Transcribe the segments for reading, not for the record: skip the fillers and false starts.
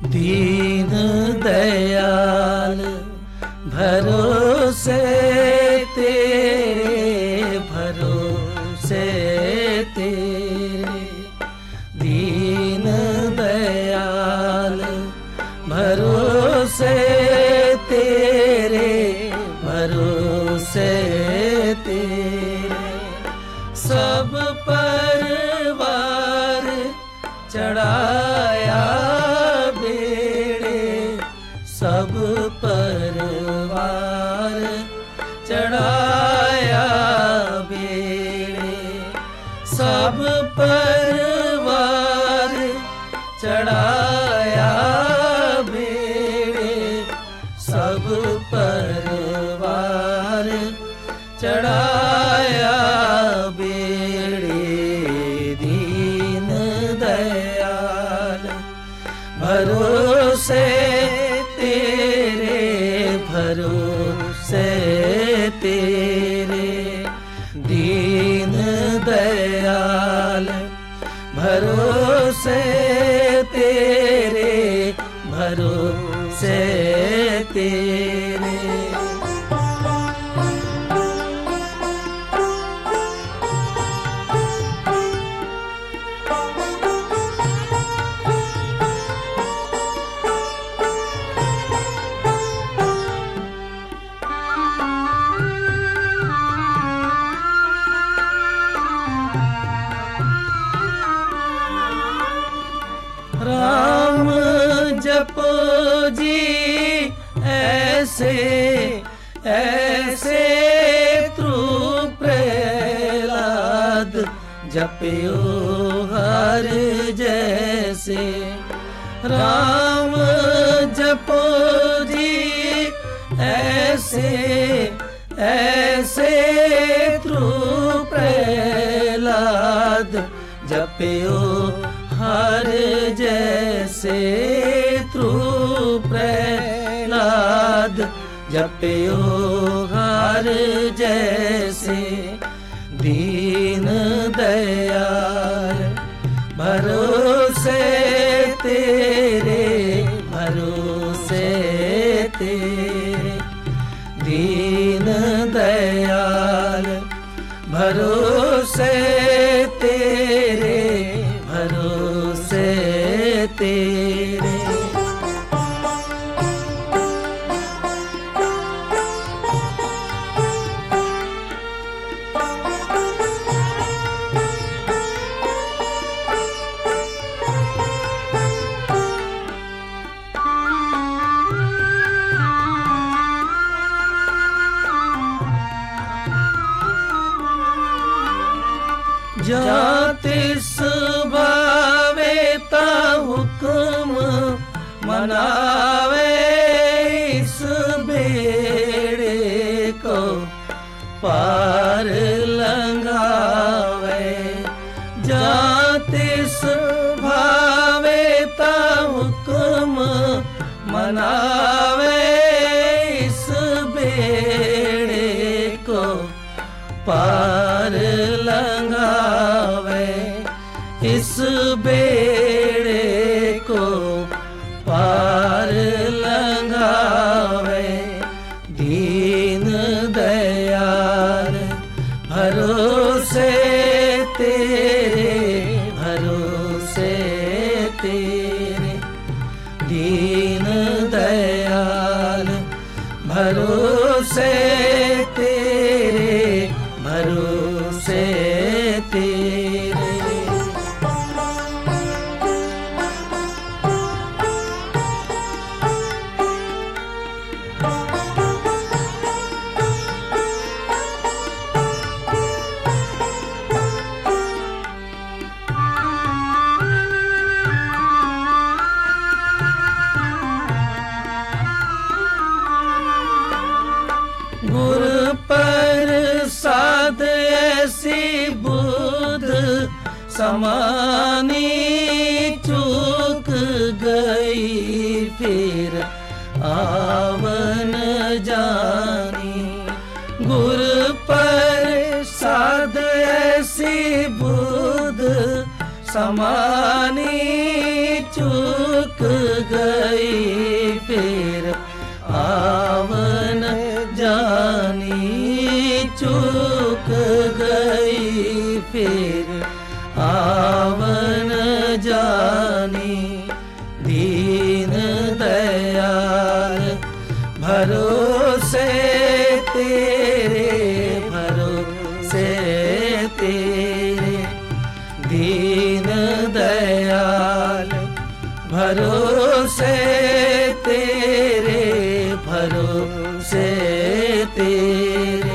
दीन दयाल भरोसे तेरे, भरोसे तेरे। दीन दयाल भरोसे तेरे, भरोसे तेरे। सब परवार चढ़ाया बेड़े, सब परवार चढ़ाया बेड़े। सब परवार चढ़ाया बेड़े, सब परवार चढ़ाया बेड़े। दीन दयाल भरोसे तेरे, भरोसे तेरे। दीन दयाल भरोसे तेरे, भरोसे तेरे। राम जपो जी ऐसे ऐसे, ध्रुव प्रहलाद जपियो हर जैसे। राम जपो जी ऐसे ऐसे, ध्रुव प्रहलाद जपियो हर जैसे। ध्रुव प्रहलाद जपियो हर जैसे। दीन दयाल भरोसे तेरे, भरोसे तेरे। दीन दयाल भरोसे तेरे, भरोसे तेरे। जाति सुभावे ता हुक्म मनावे, इस बेड़े को पार लंघावे। जाति सुभावे ता हुक्म मनावे, इस बेड़े को पार लंघावे। इस बेड़े को पार लंघावे। दीन दयाल भरोसे तेरे, भरोसे तेरे। दीन दयाल भरोसे तेरे, भरोसे तेरे। गुर प्रसाद ऐसी बुध समानी, चूक गई फिर आवन जानी। गुर प्रसाद ऐसी बुध समानी, चूक गई फिर आवन जानी, चूक गई फिर आवन जानी। दीन दयाल भरोसे तेरे, भरोसे तेरे, दीन दयाल भरोसे तेरे, भरोसे तेरे।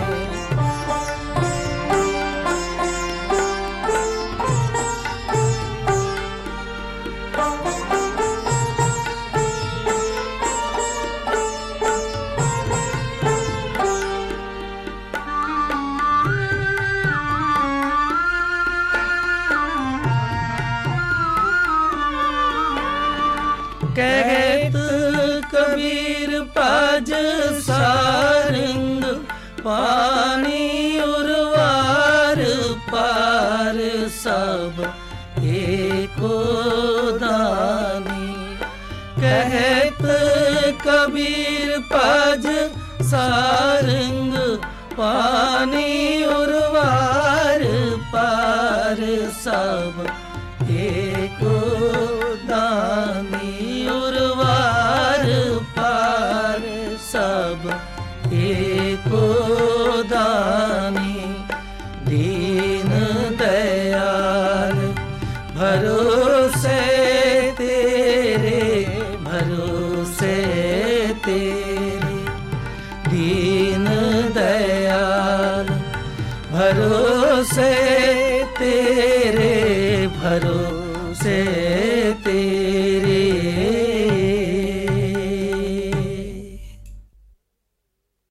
कहत कबीर पाज सारंग, पानी उर्वार पार सब एको दानी। कहत कबीर पाज सारंग, पानी उर्वार पार सब एको दानी। उर्वार पार सब एको दानी। दीन दयाल भरोसे तेरे, भरोसे तेरे, दीन दयाल भरोसे